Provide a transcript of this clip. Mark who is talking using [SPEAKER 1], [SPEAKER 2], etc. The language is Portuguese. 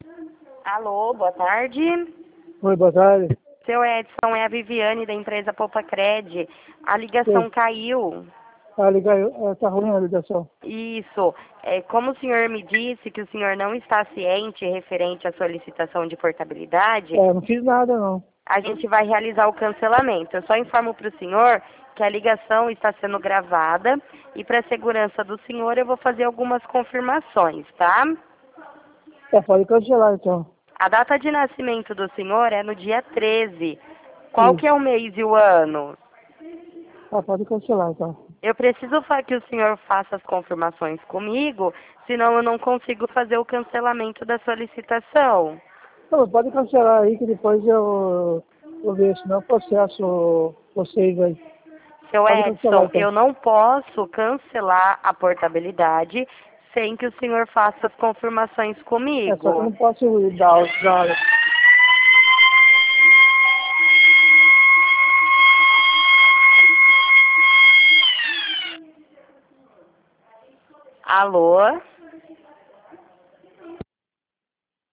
[SPEAKER 1] Alô, boa tarde.
[SPEAKER 2] Oi, boa tarde.
[SPEAKER 1] Seu Edson, é a Viviane da empresa Poupacred. A ligação
[SPEAKER 2] Oi.
[SPEAKER 1] caiu.
[SPEAKER 2] Tá ruim a ligação.
[SPEAKER 1] Isso. Como o senhor me disse que o senhor não está ciente referente à solicitação de portabilidade,
[SPEAKER 2] Não fiz nada não.
[SPEAKER 1] a gente vai realizar o cancelamento. Eu só informo para o senhor que a ligação está sendo gravada e para a segurança do senhor eu vou fazer algumas confirmações, tá?
[SPEAKER 2] Pode cancelar então.
[SPEAKER 1] A data de nascimento do senhor é no dia 13. Qual que é
[SPEAKER 2] Isso.
[SPEAKER 1] o mês e o ano?
[SPEAKER 2] Pode cancelar então.
[SPEAKER 1] Eu preciso que o senhor faça as confirmações comigo, senão eu não consigo fazer o cancelamento da solicitação.
[SPEAKER 2] Não, pode cancelar aí que depois eu vou ver, senão eu processo vocês aí.
[SPEAKER 1] Seu
[SPEAKER 2] Pode cancelar
[SPEAKER 1] Edson,
[SPEAKER 2] então.
[SPEAKER 1] eu não posso cancelar a portabilidade sem que o senhor faça as confirmações
[SPEAKER 2] Só que eu
[SPEAKER 1] comigo.
[SPEAKER 2] não posso dar.
[SPEAKER 1] Alô?